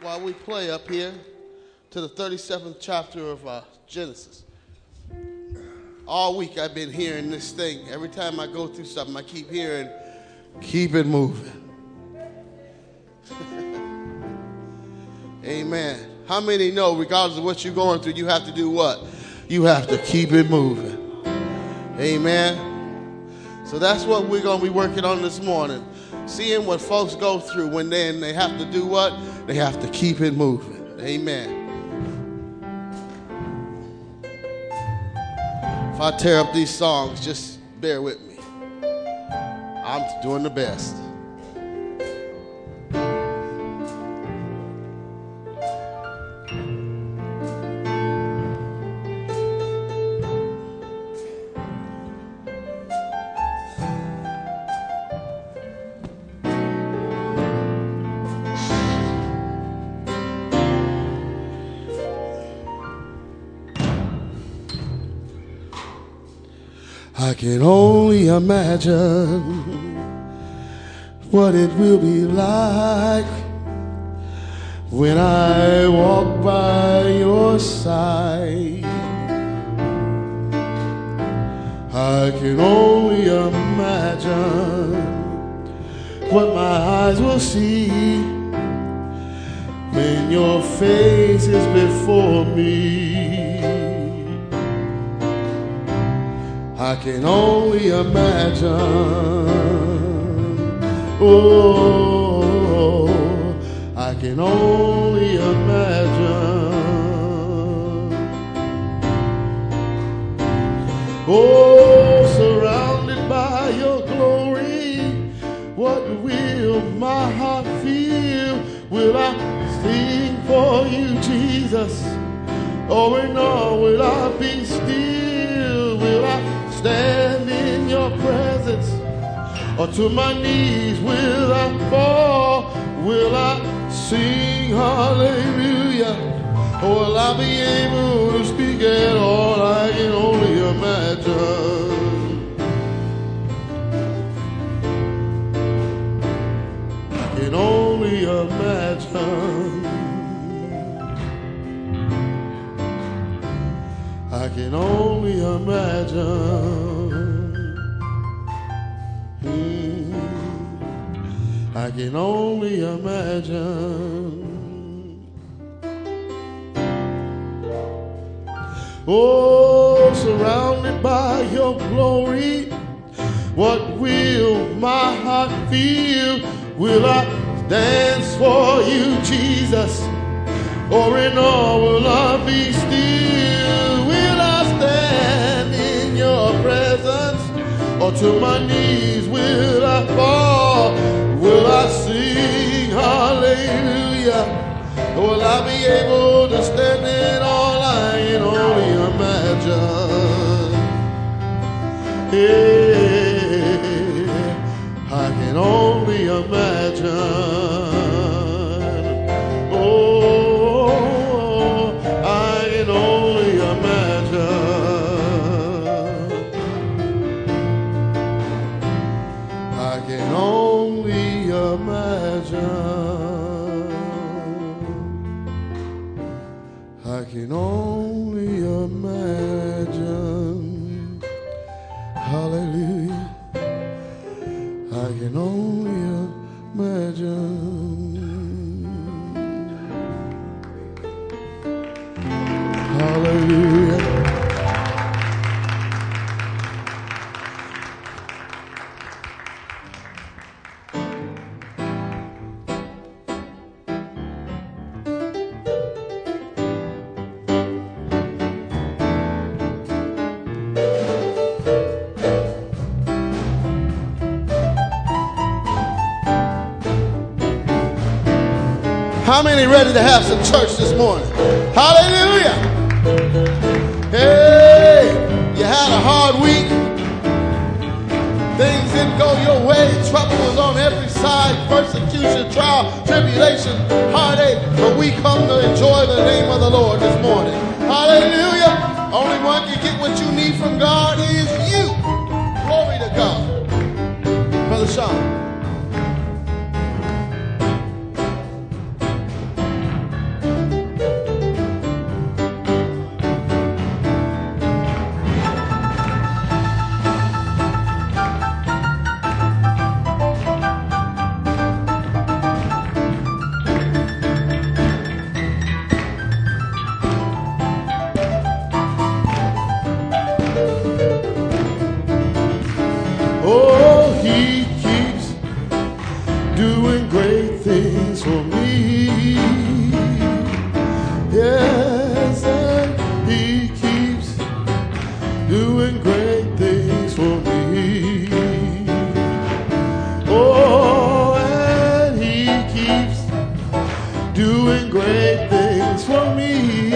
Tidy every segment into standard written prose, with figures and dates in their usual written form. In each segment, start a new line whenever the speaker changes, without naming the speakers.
while we play up here to the 37th chapter of Genesis. All week I've been hearing this thing. Every time I go through something, I keep hearing, keep it moving. Amen. How many know, regardless of what you're going through, you have to do what? You have to keep it moving. Amen. So that's what we're going to be working on this morning. Seeing what folks go through when they have to do what? They have to keep it moving. Amen. If I tear up these songs, just bear with me. I'm doing the best. I can only imagine what it will be like when I walk by your side. I can only imagine what my eyes will see when your face is before me. I can only imagine, oh, I can only imagine, oh, surrounded by your glory, what will my heart feel? Will I sing for you, Jesus, or in all will I be still? Will I stand in your presence, or to my knees will I fall? Will I sing hallelujah, or will I be able to speak at all? I can only imagine. I can only imagine. I can only imagine. I can only imagine. Oh, surrounded by your glory, what will my heart feel? Will I dance for you, Jesus, or in all will I be still? Will I stand in your presence, or to my knees will I fall? Will I sing hallelujah, or will I be able to stand in all? I can only imagine. Yeah, I can only imagine. I can only imagine. Hallelujah. I can only imagine. Hallelujah. How many ready to have some church this morning? Hallelujah. Hey, you had a hard week. Things didn't go your way. Trouble was on every side. Persecution, trial, tribulation, heartache. But we come to enjoy the name of the Lord this morning. Hallelujah. Only one can get what you need from God is you. Glory to God. Brother Sean. doing great things for me.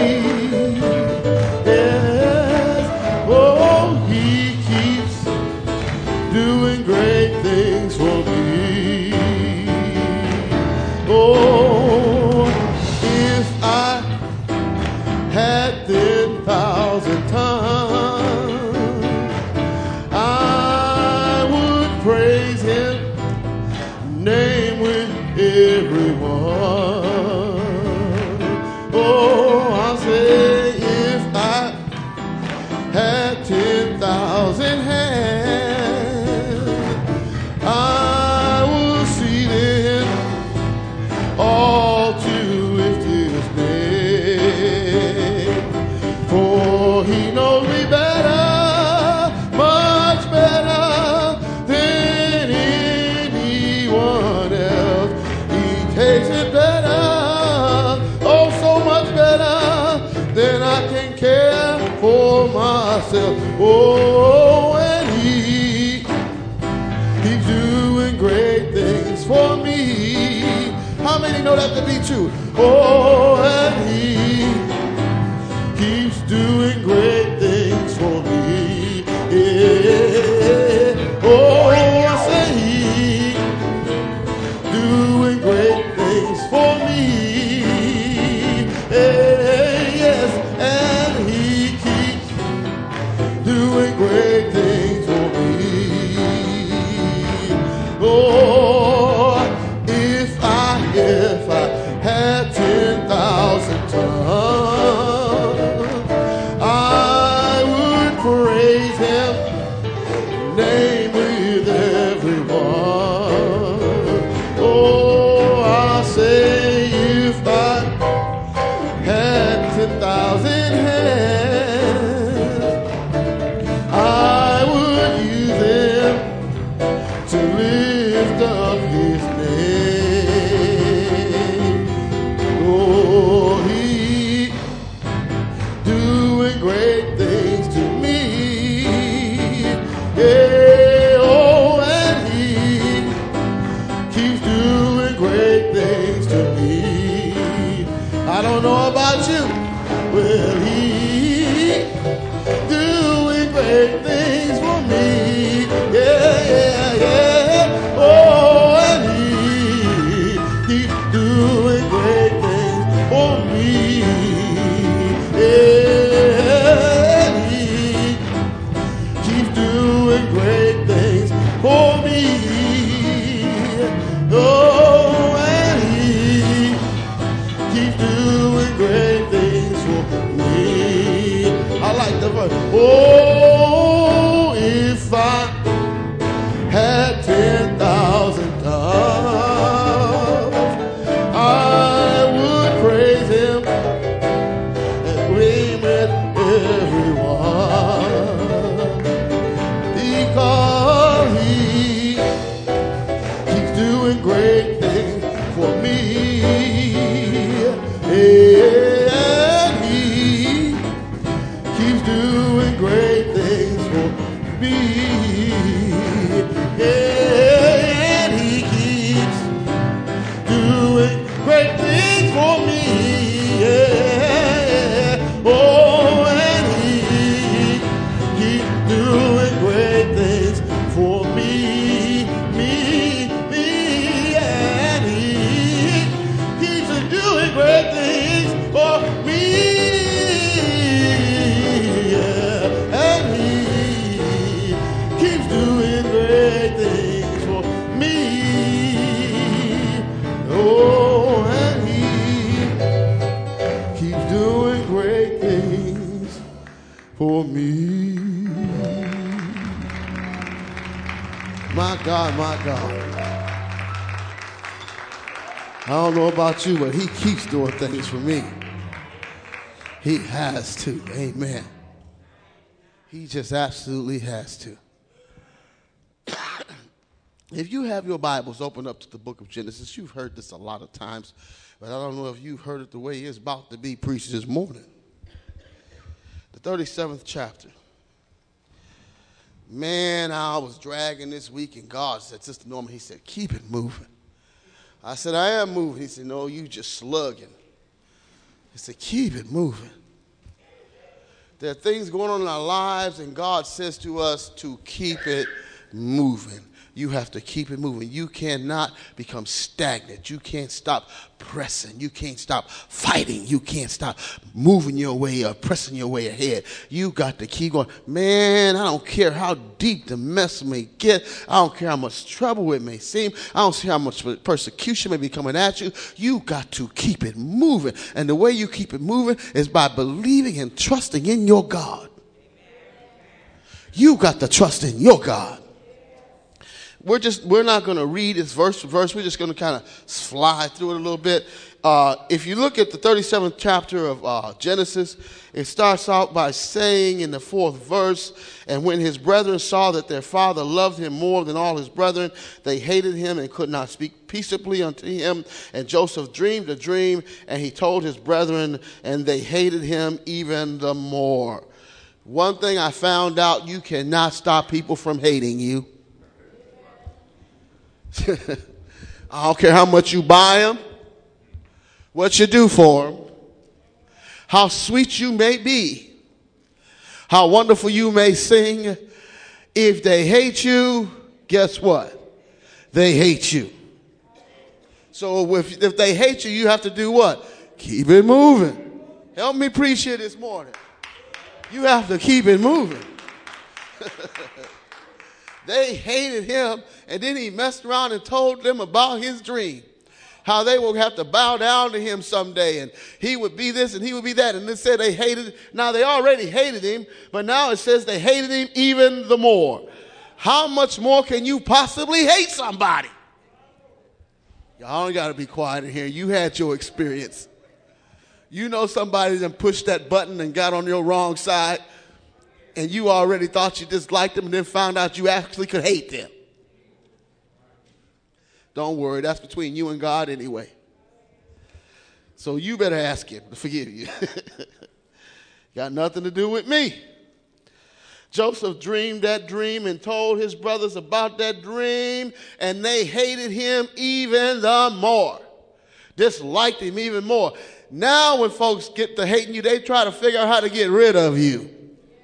Yes, oh, he keeps doing great things for me. Oh, if I had 10,000 tongues, I would praise him, name with everyone. Oh, I say if I had 10,000 hands, I will see them all to lift his name. For he knows me better, much better than anyone else. He takes it better, oh so much better than I can care for myself. Oh, and he keeps doing great things for me. How many know that to be true? Oh, and he keeps doing great things for me. Yeah. Oh, I say he doing great things for me. Yes, and he keeps doing great things for me. Oh, if I had 10,000 tongues, I would praise him, name with everyone. Oh, I say if I had 10,000 hands, I would use them to lift up his name. Oh, he doing great things to me. Yeah, oh, and he keeps doing great things to me. I don't know about you. Well, he doing great things for me. Yeah, yeah, yeah. Oh, and he keeps doing great things for me. Yeah, and he keeps doing great things for me. Oh, and he keeps doing great things for me. I like the verse. Oh, if I had 10,000 tongues, I would praise him and name with everyone. Because he keeps doing great things for me. And he keeps doing great things for me. And he keeps doing great things for me. Yeah. Oh, and he keeps doing great things for me. Me, and he keeps doing great things for me. Yeah. And he keeps doing great things for me. Oh, and he keeps doing great things for me. My God, my God. I don't know about you, but he keeps doing things for me. He has to. Amen. He just absolutely has to. If you have your Bibles open up to the book of Genesis, you've heard this a lot of times, but I don't know if you've heard it the way it's about to be preached this morning. The 37th chapter. Man, I was dragging this week, and God said, Sister Norma, he said, keep it moving. I said, I am moving. He said, no, you just slugging. I said, keep it moving. There are things going on in our lives, and God says to us to keep it moving. You have to keep it moving. You cannot become stagnant. You can't stop pressing. You can't stop fighting. You can't stop moving your way or pressing your way ahead. You got to keep going. Man, I don't care how deep the mess may get. I don't care how much trouble it may seem. I don't care how much persecution may be coming at you. You got to keep it moving. And the way you keep it moving is by believing and trusting in your God. You got to trust in your God. We're not going to read this verse for verse. We're just going to kind of fly through it a little bit. If you look at the 37th chapter of Genesis, it starts out by saying in the 4th verse, and when his brethren saw that their father loved him more than all his brethren, they hated him and could not speak peaceably unto him. And Joseph dreamed a dream, and he told his brethren, and they hated him even the more. One thing I found out, you cannot stop people from hating you. I don't care how much you buy them, what you do for them, how sweet you may be, how wonderful you may sing. If they hate you, guess what? They hate you. So if they hate you, you have to do what? Keep it moving. Help me preach here this morning. You have to keep it moving. They hated him, and then he messed around and told them about his dream. How they will have to bow down to him someday, and he would be this and he would be that. And it said they hated. Now they already hated him, but now it says they hated him even the more. How much more can you possibly hate somebody? Y'all don't got to be quiet in here. You had your experience. You know somebody that pushed that button and got on your wrong side, and you already thought you disliked them and then found out you actually could hate them. Don't worry, that's between you and God anyway. So you better ask him to forgive you. Got nothing to do with me. Joseph dreamed that dream and told his brothers about that dream, and they hated him even the more. Disliked him even more. Now when folks get to hating you, they try to figure out how to get rid of you.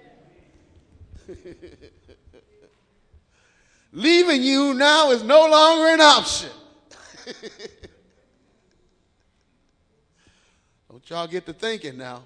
Leaving you now is no longer an option. Don't y'all get to thinking now.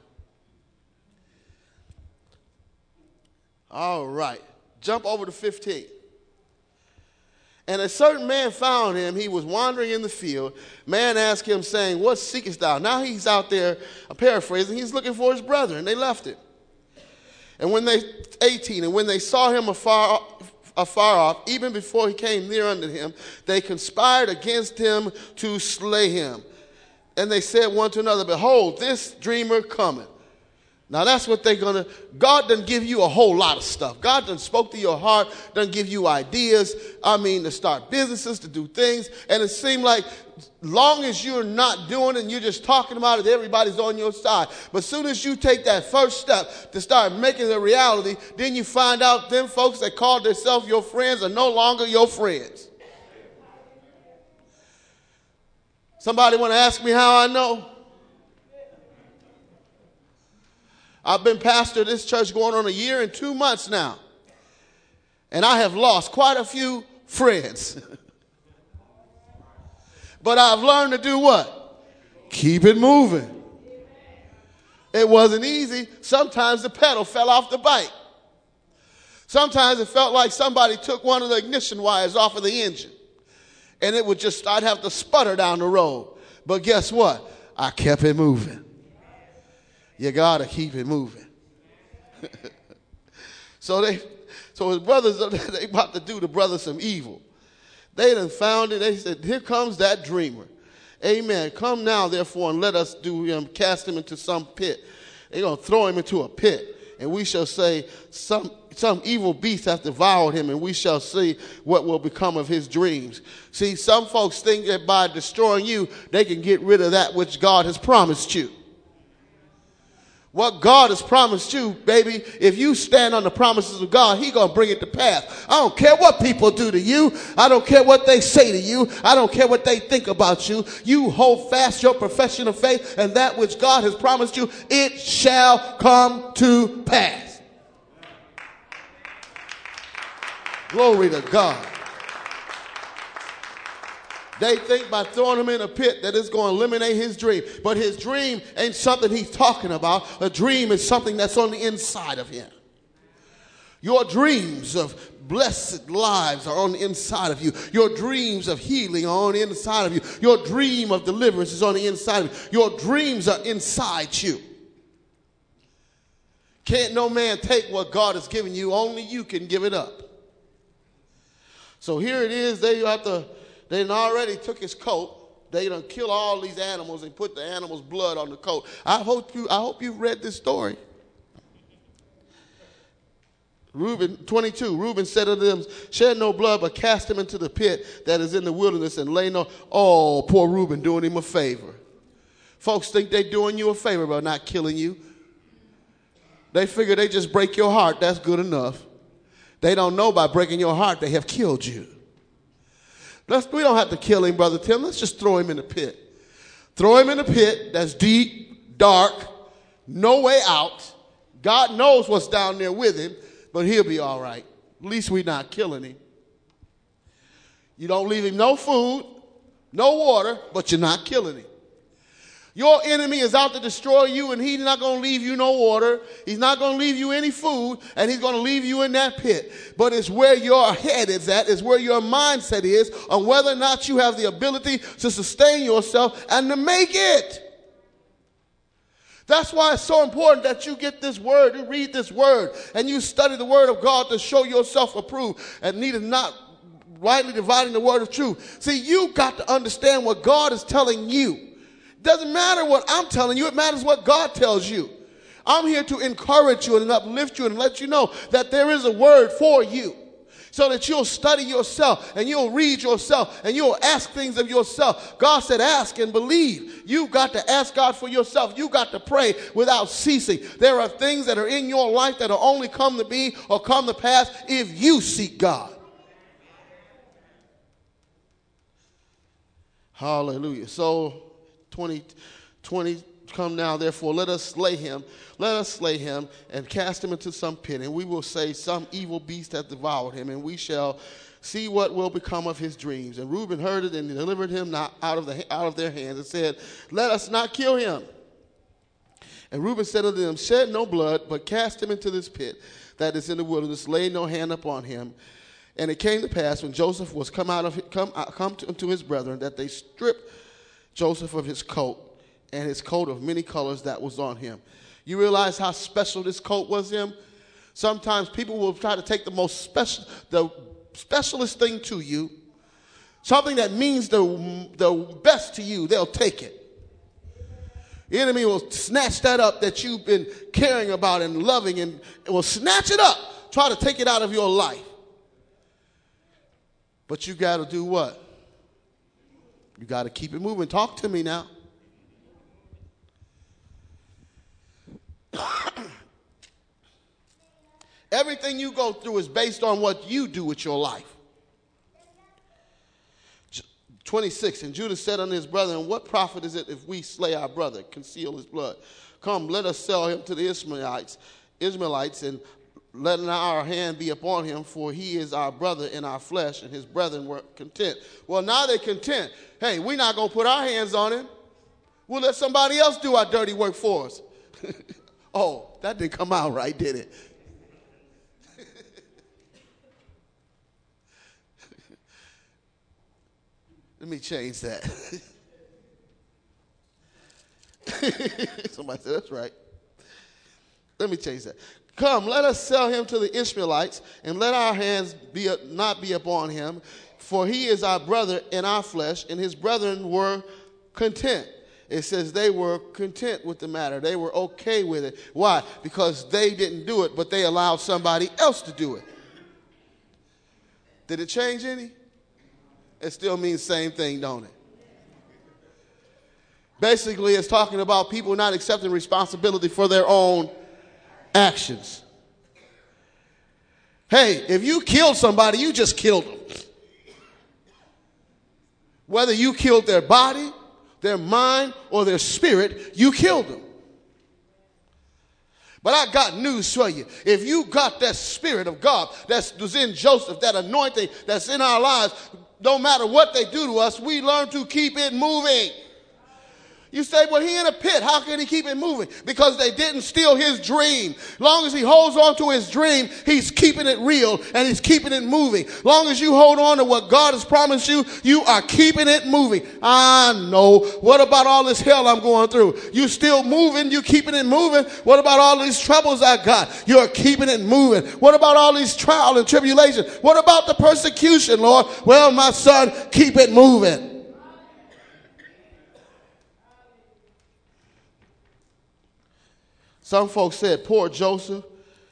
All right. Jump over to 15. And a certain man found him. He was wandering in the field. Man asked him, saying, what seekest thou? Now he's out there, I'm paraphrasing, he's looking for his brother, and they left him. And when they saw him afar off, even before he came near unto him, they conspired against him to slay him. And they said one to another, behold, this dreamer cometh. Now that's what they're going to, God doesn't give you a whole lot of stuff. God doesn't spoke to your heart, doesn't give you ideas, to start businesses, to do things. And it seemed like long as you're not doing it and you're just talking about it, everybody's on your side. But as soon as you take that first step to start making it a reality, then you find out them folks that called themselves your friends are no longer your friends. Somebody want to ask me how I know? I've been pastor of this church going on 1 year and 2 months now. And I have lost quite a few friends. But I've learned to do what? Keep it moving. It wasn't easy. Sometimes the pedal fell off the bike. Sometimes it felt like somebody took one of the ignition wires off of the engine. And it would just, I'd have to sputter down the road. But guess what? I kept it moving. You got to keep it moving. So his brothers, they about to do the brother some evil. They done found it. They said, here comes that dreamer. Amen. Come now, therefore, and let us do him, cast him into some pit. They're going to throw him into a pit. And we shall say, some evil beast hath devoured him, and we shall see what will become of his dreams. See, some folks think that by destroying you, they can get rid of that which God has promised you. What God has promised you, baby, if you stand on the promises of God, He's going to bring it to pass. I don't care what people do to you. I don't care what they say to you. I don't care what they think about you. You hold fast your profession of faith, and that which God has promised you, it shall come to pass. Glory to God. They think by throwing him in a pit that it's going to eliminate his dream. But his dream ain't something he's talking about. A dream is something that's on the inside of him. Your dreams of blessed lives are on the inside of you. Your dreams of healing are on the inside of you. Your dream of deliverance is on the inside of you. Your dreams are inside you. Can't no man take what God has given you. Only you can give it up. So here it is. They done already took his coat. They done kill all these animals and put the animal's blood on the coat. I hope you read this story. Reuben 22. Reuben said to them, "Shed no blood, but cast him into the pit that is in the wilderness and lay no." Oh, poor Reuben, doing him a favor. Folks think they're doing you a favor by not killing you. They figure they just break your heart. That's good enough. They don't know by breaking your heart they have killed you. We don't have to kill him, Brother Tim. Let's just throw him in the pit. Throw him in the pit that's deep, dark, no way out. God knows what's down there with him, but he'll be all right. At least we're not killing him. You don't leave him no food, no water, but you're not killing him. Your enemy is out to destroy you, and he's not going to leave you no water. He's not going to leave you any food, and he's going to leave you in that pit. But it's where your head is at, it's where your mindset is on whether or not you have the ability to sustain yourself and to make it. That's why it's so important that you get this word, you read this word, and you study the word of God to show yourself approved and neither not rightly dividing the word of truth. See, you got to understand what God is telling you. Doesn't matter what I'm telling you. It matters what God tells you. I'm here to encourage you and uplift you and let you know that there is a word for you so that you'll study yourself and you'll read yourself and you'll ask things of yourself. God said, ask and believe. You've got to ask God for yourself. You got to pray without ceasing. There are things that are in your life that will only come to be or come to pass if you seek God. Hallelujah. So 20, come now, therefore, let us slay him and cast him into some pit, and we will say some evil beast hath devoured him, and we shall see what will become of his dreams. And Reuben heard it and delivered him not out of their hands and said, let us not kill him. And Reuben said unto them, shed no blood, but cast him into this pit that is in the wilderness, lay no hand upon him. And it came to pass when Joseph was come to his brethren that they stripped Joseph of his coat and his coat of many colors that was on him. You realize how special this coat was him? Sometimes people will try to take the specialist thing to you, something that means the best to you, they'll take it. The enemy will snatch that up that you've been caring about and loving, and it will snatch it up, try to take it out of your life. But you got to do what? You got to keep it moving. Talk to me now. Everything you go through is based on what you do with your life. 26, and Judah said unto his brethren, what profit is it if we slay our brother, conceal his blood? Come, let us sell him to the Ishmaelites, and let our hand be upon him, for he is our brother in our flesh, and his brethren were content. Well, now they're content. Hey, we're not going to put our hands on him. We'll let somebody else do our dirty work for us. Oh, that didn't come out right, did it? Let me change that. Somebody said, that's right. Let me change that. Come, let us sell him to the Ishmaelites, and let our hands not be upon him, for he is our brother in our flesh, and his brethren were content. It says they were content with the matter. They were okay with it. Why? Because they didn't do it, but they allowed somebody else to do it. Did it change any? It still means same thing, don't it? Basically, it's talking about people not accepting responsibility for their own actions. Hey, if you killed somebody, you just killed them. Whether you killed their body, their mind, or their spirit, you killed them. But I got news for you. If you got that Spirit of God that was in Joseph, that anointing that's in our lives, no matter what they do to us, we learn to keep it moving. You say, well, he in a pit. How can he keep it moving? Because they didn't steal his dream. Long as he holds on to his dream, he's keeping it real and he's keeping it moving. Long as you hold on to what God has promised you, you are keeping it moving. I know. What about all this hell I'm going through? You still moving. You keeping it moving. What about all these troubles I got? You're keeping it moving. What about all these trials and tribulations? What about the persecution, Lord? Well, my son, keep it moving. Some folks said, poor Joseph.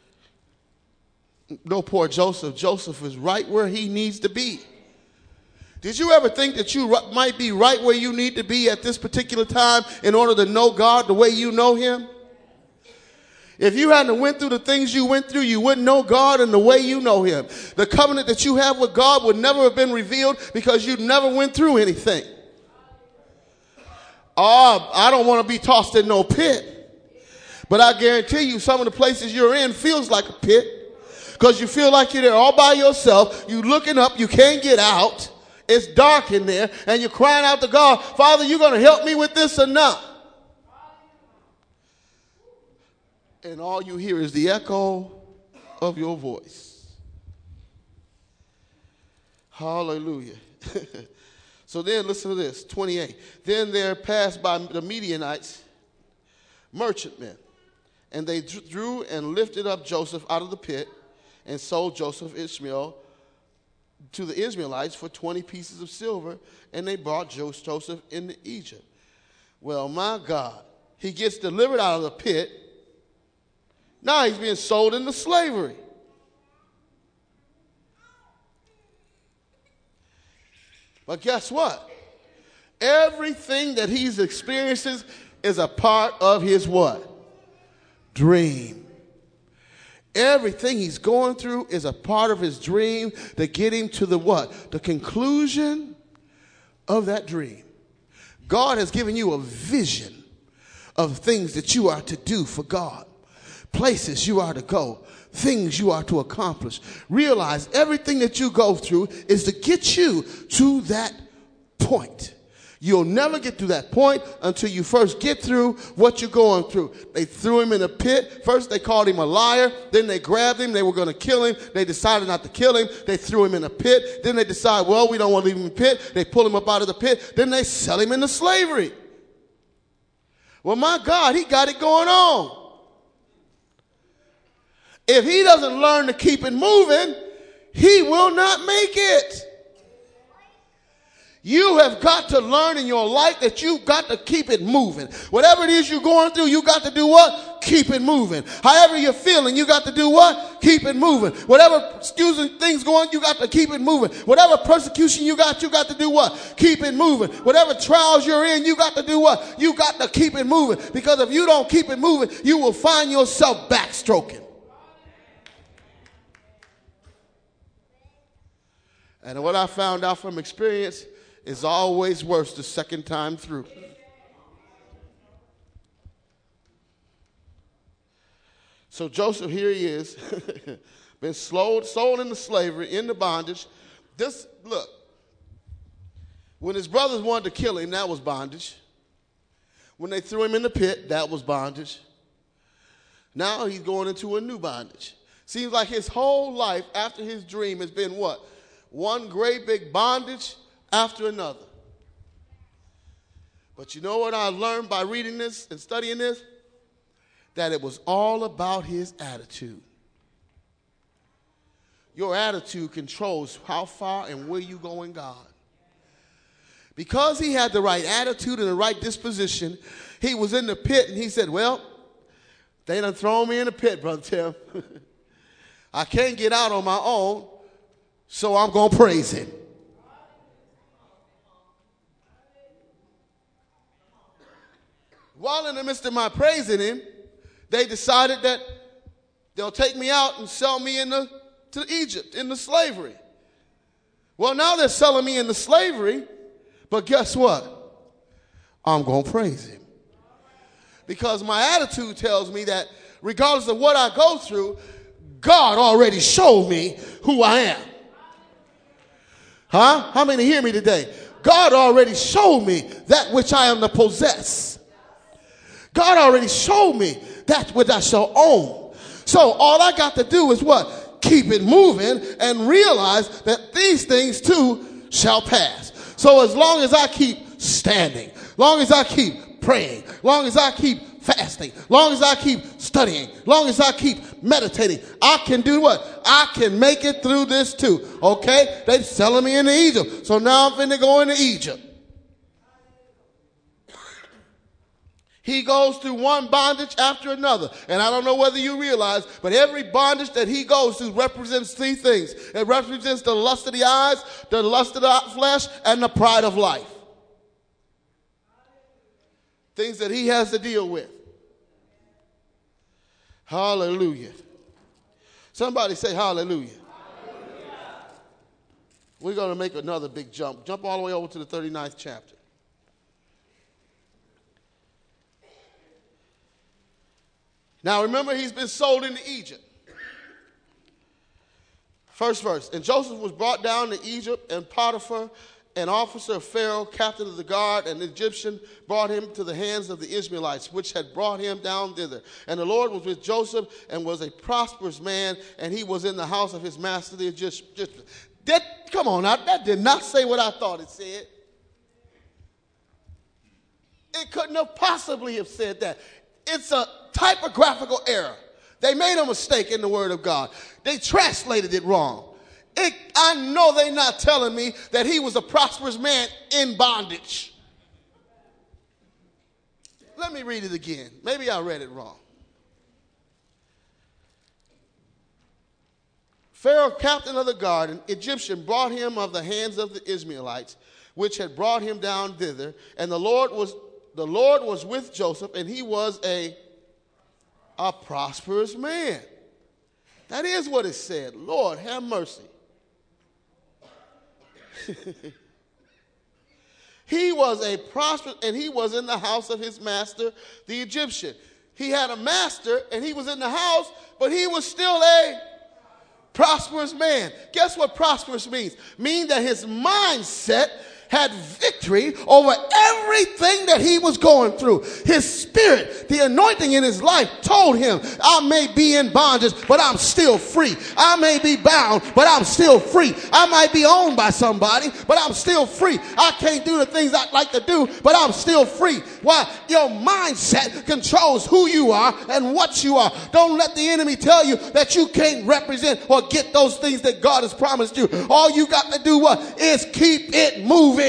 No, poor Joseph. Joseph is right where he needs to be. Did you ever think that you might be right where you need to be at this particular time in order to know God the way you know him? If you hadn't went through the things you went through, you wouldn't know God in the way you know him. The covenant that you have with God would never have been revealed because you never went through anything. Oh, I don't want to be tossed in no pit. But I guarantee you some of the places you're in feels like a pit because you feel like you're there all by yourself. You're looking up. You can't get out. It's dark in there. And you're crying out to God, Father, you going to help me with this or not? And all you hear is the echo of your voice. Hallelujah. So then listen to this, 28. Then there passed by the Midianites merchantmen. And they drew and lifted up Joseph out of the pit and sold Joseph Ishmael to the Ishmaelites for 20 pieces of silver. And they brought Joseph into Egypt. Well, my God, he gets delivered out of the pit. Now he's being sold into slavery. But guess what? Everything that he's experiencing is a part of his what? Dream. Everything he's going through is a part of his dream to get him to the what? The conclusion of that dream. God has given you a vision of things that you are to do for God. Places you are to go. Things you are to accomplish. Realize everything that you go through is to get you to that point. You'll never get to that point until you first get through what you're going through. They threw him in a pit. First they called him a liar. Then they grabbed him. They were going to kill him. They decided not to kill him. They threw him in a pit. Then they decide, well, we don't want to leave him in the pit. They pull him up out of the pit. Then they sell him into slavery. Well, my God, he got it going on. If he doesn't learn to keep it moving, he will not make it. You have got to learn in your life that you've got to keep it moving. Whatever it is you're going through, you got to do what? Keep it moving. However you're feeling, you got to do what? Keep it moving. Whatever things going, you got to keep it moving. Whatever persecution you got to do what? Keep it moving. Whatever trials you're in, you got to do what? You got to keep it moving. Because if you don't keep it moving, you will find yourself backstroking. And what I found out from experience, is always worse the second time through. So Joseph, here he is, been sold into slavery, into bondage. Look, when his brothers wanted to kill him, that was bondage. When they threw him in the pit, that was bondage. Now he's going into a new bondage. Seems like his whole life after his dream has been what? One great big bondage after another. But you know what I learned by reading this and studying this? That it was all about his attitude. Your attitude controls how far and where you go in God. Because he had the right attitude and the right disposition, he was in the pit and he said, well, they done thrown me in the pit, Brother Tim. I can't get out on my own, so I'm going to praise him. While in the midst of my praising him, they decided that they'll take me out and sell me to Egypt, into slavery. Well, now they're selling me into slavery, but guess what? I'm going to praise him. Because my attitude tells me that regardless of what I go through, God already showed me who I am. Huh? How many hear me today? God already showed me that which I am to possess. God already showed me that which I shall own. So all I got to do is what? Keep it moving and realize that these things too shall pass. So as long as I keep standing, long as I keep praying, long as I keep fasting, long as I keep studying, long as I keep meditating, I can do what? I can make it through this too. Okay? They're selling me into Egypt. So now I'm finna go into Egypt. He goes through one bondage after another. And I don't know whether you realize, but every bondage that he goes through represents three things. It represents the lust of the eyes, the lust of the flesh, and the pride of life. Things that he has to deal with. Hallelujah. Somebody say hallelujah. Hallelujah. We're going to make another big jump. Jump all the way over to the 39th chapter. Now remember, he's been sold into Egypt. First verse. And Joseph was brought down to Egypt, and Potiphar, an officer of Pharaoh, captain of the guard, an Egyptian, brought him to the hands of the Ishmaelites, which had brought him down thither. And the Lord was with Joseph, and was a prosperous man, and he was in the house of his master, the Egyptian. Come on now, that did not say what I thought it said. It couldn't have possibly have said that. It's a typographical error. They made a mistake in the word of God. They translated it wrong. I know they're not telling me that he was a prosperous man in bondage. Let me read it again. Maybe I read it wrong. Pharaoh, captain of the guard, an Egyptian, brought him of the hands of the Ishmaelites, which had brought him down thither. And the Lord was with Joseph, and he was a prosperous man. That is what it said. Lord, have mercy. He was a prosperous, and he was in the house of his master, the Egyptian. He had a master, and he was in the house, but he was still a prosperous man. Guess what prosperous means? Means that his mindset had victory over everything that he was going through. His spirit, the anointing in his life told him, I may be in bondage, but I'm still free. I may be bound, but I'm still free. I might be owned by somebody, but I'm still free. I can't do the things I like to do, but I'm still free. Why? Your mindset controls who you are and what you are. Don't let the enemy tell you that you can't represent or get those things that God has promised you. All you got to do what? Is keep it moving.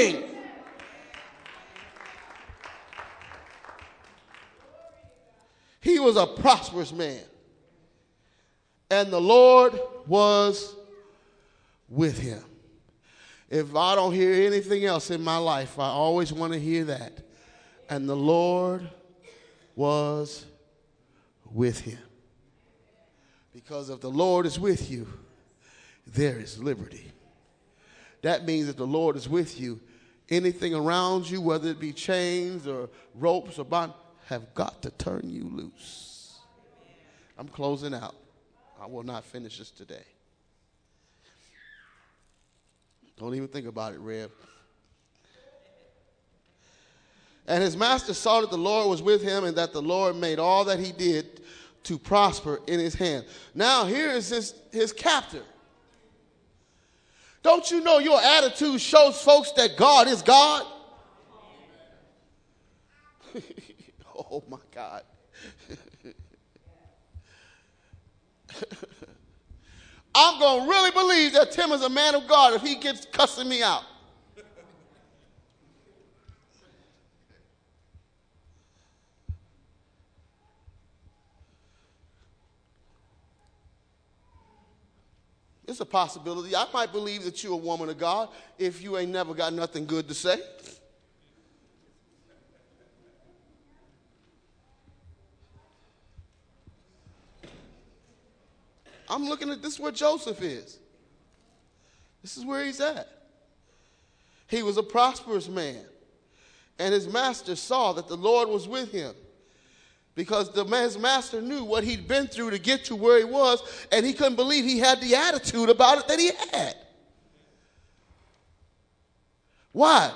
He was a prosperous man. And the Lord was with him. If I don't hear anything else in my life, I always want to hear that. And the Lord was with him. Because if the Lord is with you, there is liberty. That means that the Lord is with you. Anything around you, whether it be chains or ropes or bonds, have got to turn you loose. I'm closing out. I will not finish this today. Don't even think about it, Rev. And his master saw that the Lord was with him, and that the Lord made all that he did to prosper in his hand. Now here is his captor. Don't you know your attitude shows folks that God is God? Oh my God. I'm going to really believe that Tim is a man of God if he gets cussing me out. It's a possibility. I might believe that you're a woman of God if you ain't never got nothing good to say. I'm looking at this where Joseph is. This is where he's at. He was a prosperous man. And his master saw that the Lord was with him. Because his master knew what he'd been through to get to where he was. And he couldn't believe he had the attitude about it that he had. Why?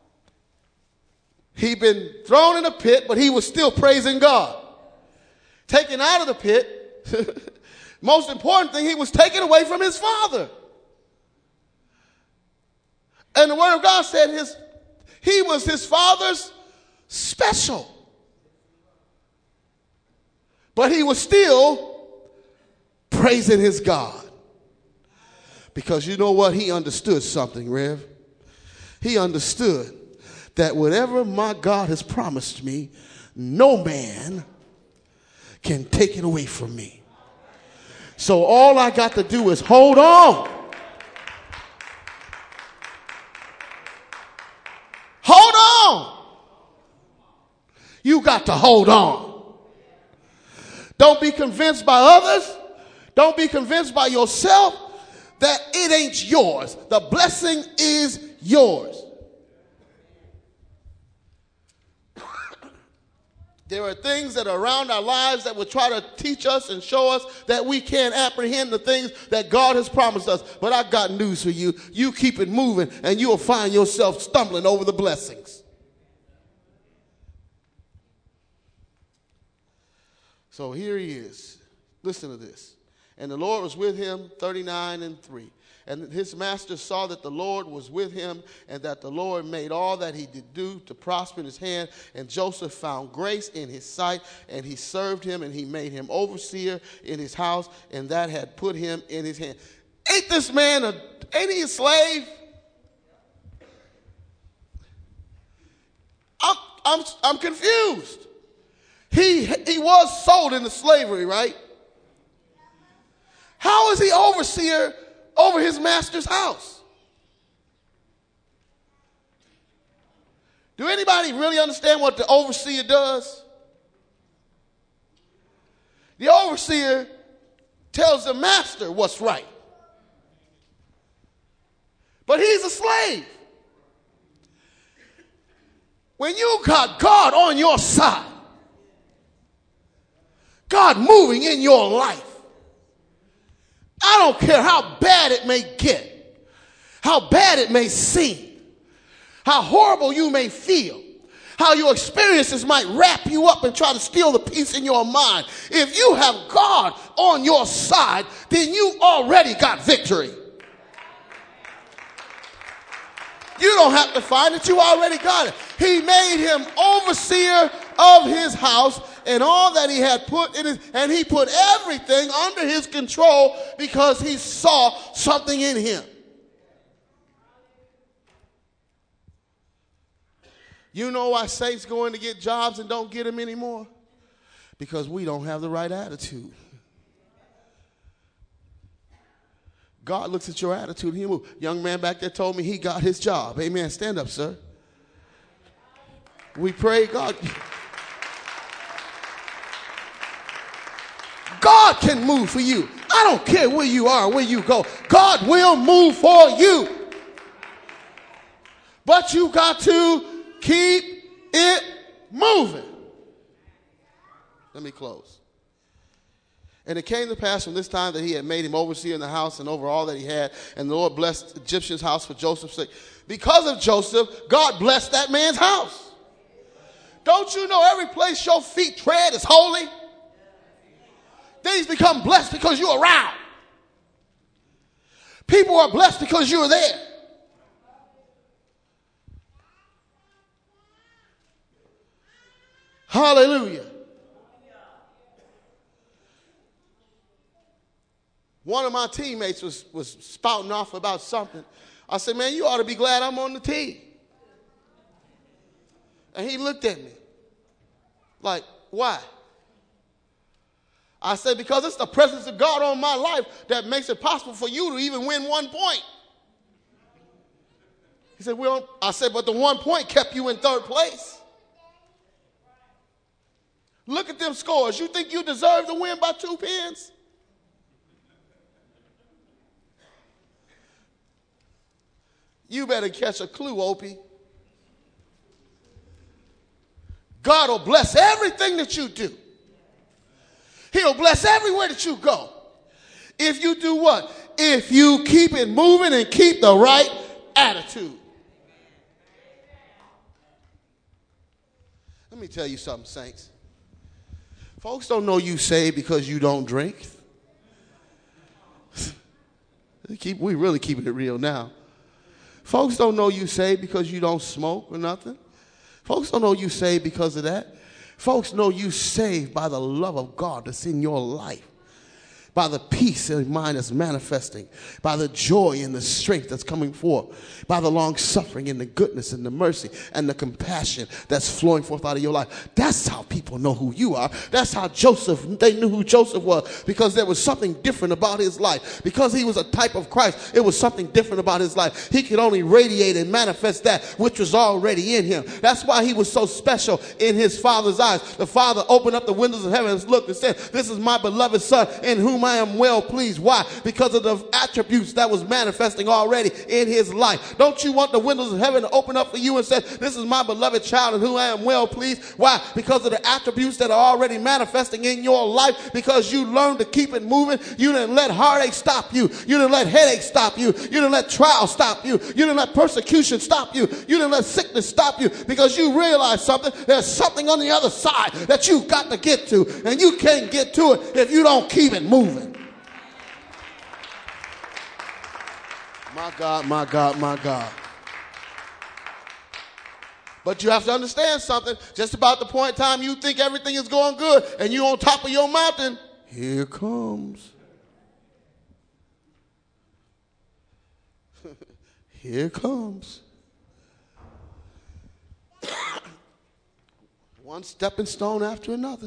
He'd been thrown in a pit, but he was still praising God. Taken out of the pit, most important thing, he was taken away from his father. And the word of God said he was his father's special. But he was still praising his God. Because you know what? He understood something, Rev. He understood that whatever my God has promised me, no man can take it away from me. So all I got to do is hold on. Hold on. You got to hold on. Don't be convinced by others. Don't be convinced by yourself that it ain't yours. The blessing is yours. There are things that are around our lives that will try to teach us and show us that we can't apprehend the things that God has promised us. But I got news for you. You keep it moving and you'll find yourself stumbling over the blessings. So here he is. Listen to this. And the Lord was with him, 39:3. And his master saw that the Lord was with him and that the Lord made all that he did do to prosper in his hand. And Joseph found grace in his sight, and he served him, and he made him overseer in his house, and that had put him in his hand. Ain't this man, ain't he a slave? I'm confused. He was sold into slavery, right? How is he overseer over his master's house? Do anybody really understand what the overseer does? The overseer tells the master what's right. But he's a slave. When you got God on your side, God moving in your life, I don't care how bad it may get, how bad it may seem, how horrible you may feel, how your experiences might wrap you up and try to steal the peace in your mind. If you have God on your side, then you already got victory. You don't have to find it. You already got it. He made him overseer of his house and all that he had put in it, and he put everything under his control because he saw something in him. You know why saints go in to get jobs and don't get them anymore? Because we don't have the right attitude. God looks at your attitude and he moves. Young man back there told me he got his job. Amen. Stand up, sir. We pray God. God can move for you. I don't care where you are, where you go. God will move for you. But you got to keep it moving. Let me close. And it came to pass from this time that he had made him overseer in the house and over all that he had. And the Lord blessed the Egyptian's house for Joseph's sake. Because of Joseph, God blessed that man's house. Don't you know every place your feet tread is holy? Things become blessed because you're around. People are blessed because you're there. Hallelujah. One of my teammates was spouting off about something. I said, man, you ought to be glad I'm on the team. And he looked at me like, why? I said, because it's the presence of God on my life that makes it possible for you to even win 1 point. He said, I said, but the 1 point kept you in third place. Look at them scores. You think you deserve to win by 2 pins? You better catch a clue, Opie. God will bless everything that you do. He'll bless everywhere that you go. If you do what? If you keep it moving and keep the right attitude. Let me tell you something, saints. Folks don't know you saved because you don't drink. We really keeping it real now. Folks don't know you saved because you don't smoke or nothing. Folks don't know you saved because of that. Folks know you saved by the love of God that's in your life, by the peace in mind that's manifesting, by the joy and the strength that's coming forth, by the long suffering and the goodness and the mercy and the compassion that's flowing forth out of your life. That's how people know who you are. That's how they knew who Joseph was, because there was something different about his life. Because he was a type of Christ, it was something different about his life. He could only radiate and manifest that which was already in him. That's why he was so special in his father's eyes. The father opened up the windows of heaven and looked and said, "This is my beloved son in whom I am well pleased." Why? Because of the attributes that was manifesting already in his life. Don't you want the windows of heaven to open up for you and say, "This is my beloved child in whom I am well pleased"? Why? Because of the attributes that are already manifesting in your life, because you learned to keep it moving. You didn't let heartache stop you. You didn't let headache stop you. You didn't let trial stop you. You didn't let persecution stop you. You didn't let sickness stop you, because you realized something. There's something on the other side that you've got to get to, and you can't get to it if you don't keep it moving. My God, my God, my God. But you have to understand something. Just about the point in time you think everything is going good and you're on top of your mountain, here comes. Here comes. One stepping stone after another.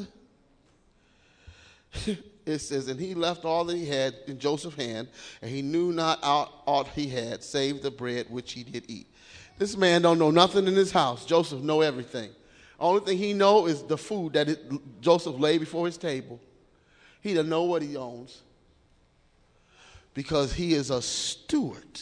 It says, "And he left all that he had in Joseph's hand, and he knew not aught he had, save the bread which he did eat." This man don't know nothing in his house. Joseph know everything. Only thing he know is the food that Joseph laid before his table. He doesn't know what he owns, because he is a steward.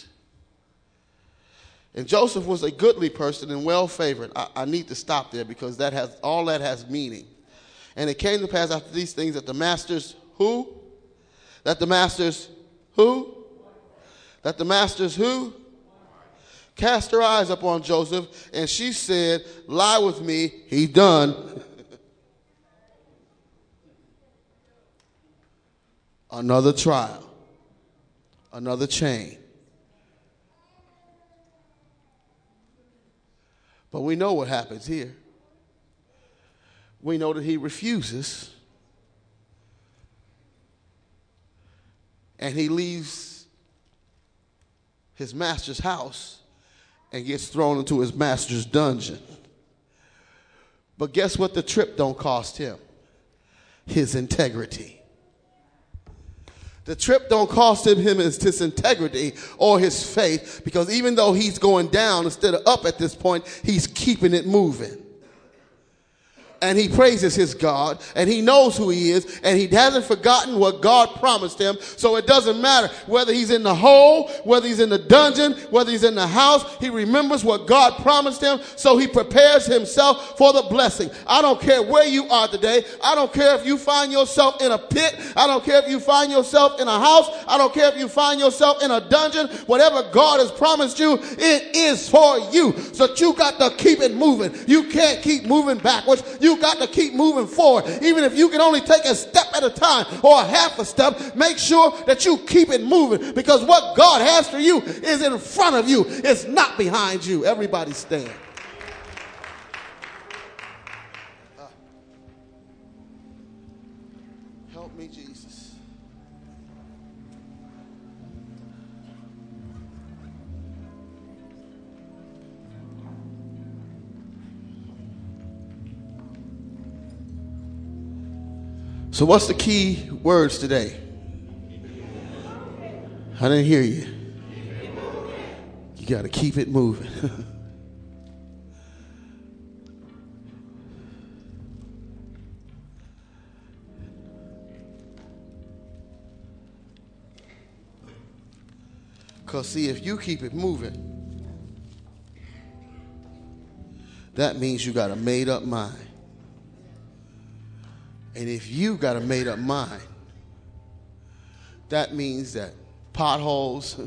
And Joseph was a goodly person and well favored. I need to stop there, because all that has meaning. "And it came to pass after these things that the masters" who? That the masters who? That the masters who? "Cast her eyes upon Joseph, and she said, 'Lie with me, he done.'" Another trial. Another chain. But we know what happens here. We know that he refuses, and he leaves his master's house and gets thrown into his master's dungeon. But guess what the trip don't cost him? His integrity. The trip don't cost him his integrity or his faith, because even though he's going down instead of up at this point, he's keeping it moving. And he praises his God, and he knows who he is, and he hasn't forgotten what God promised him. So it doesn't matter whether he's in the hole, whether he's in the dungeon, whether he's in the house. He remembers what God promised him, so he prepares himself for the blessing. I don't care where you are today. I don't care if you find yourself in a pit. I don't care if you find yourself in a house. I don't care if you find yourself in a dungeon. Whatever God has promised you, it is for you. So you got to keep it moving. You can't keep moving backwards. You got to keep moving forward. Even if you can only take a step at a time or a half a step, make sure that you keep it moving, because what God has for you is in front of you. It's not behind you. Everybody stand. Help me, Jesus. So what's the key words today? I didn't hear you. You got to keep it moving. Because see, if you keep it moving, that means you got a made up mind. And if you got a made up mind, that means that potholes,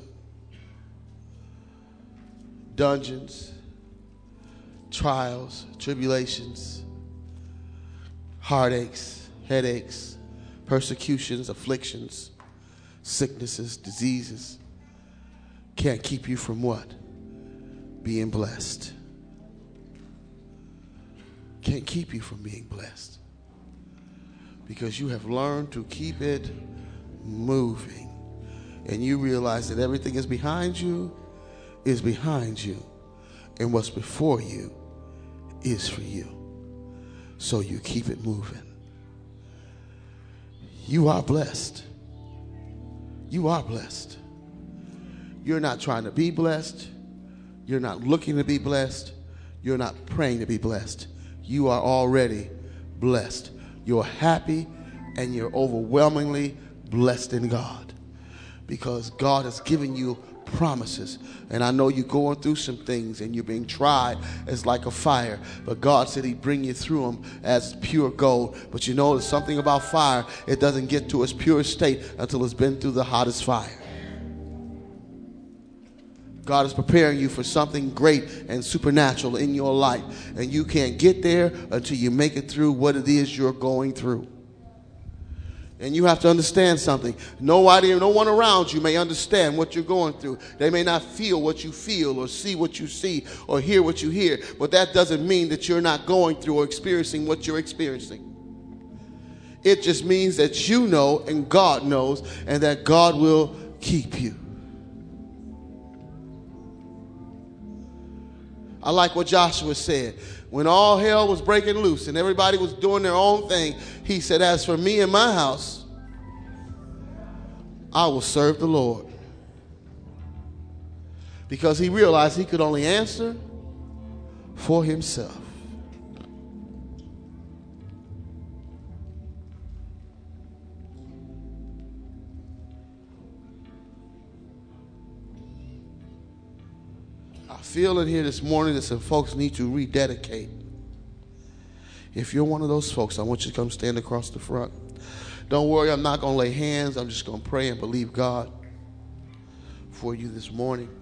dungeons, trials, tribulations, heartaches, headaches, persecutions, afflictions, sicknesses, diseases can't keep you from what? Being blessed. Can't keep you from being blessed. Because you have learned to keep it moving. And you realize that everything is behind you, and what's before you is for you. So you keep it moving. You are blessed. You are blessed. You're not trying to be blessed. You're not looking to be blessed. You're not praying to be blessed. You are already blessed. You're happy and you're overwhelmingly blessed in God, because God has given you promises. And I know you're going through some things and you're being tried as like a fire, but God said he'd bring you through them as pure gold. But you know, there's something about fire, it doesn't get to its pure state until it's been through the hottest fire. God is preparing you for something great and supernatural in your life, and you can't get there until you make it through what it is you're going through. And you have to understand something. No one around you may understand what you're going through. They may not feel what you feel or see what you see or hear what you hear, but that doesn't mean that you're not going through or experiencing what you're experiencing. It just means that you know and God knows, and that God will keep you. I like what Joshua said. When all hell was breaking loose and everybody was doing their own thing, he said, as for me and my house, I will serve the Lord. Because he realized he could only answer for himself. I feel in here this morning that some folks need to rededicate. If you're one of those folks, I want you to come stand across the front. Don't worry, I'm not going to lay hands. I'm just going to pray and believe God for you this morning.